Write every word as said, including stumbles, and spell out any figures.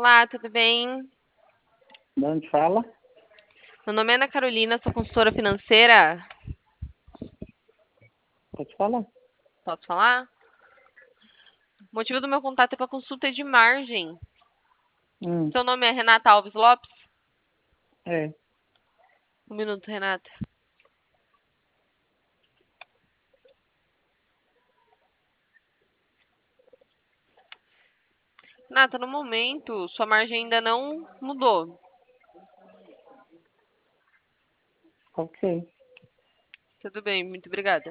Olá, tudo bem? De onde fala? Meu nome é Ana Carolina, sou consultora financeira. Pode falar. Posso falar? O motivo do meu contato é para consulta de margem. Hum, Seu nome é Renata Alves Lopes? é. Um minuto, Renata. Renata, no momento, sua margem ainda não mudou. Ok. Tudo bem, muito obrigada.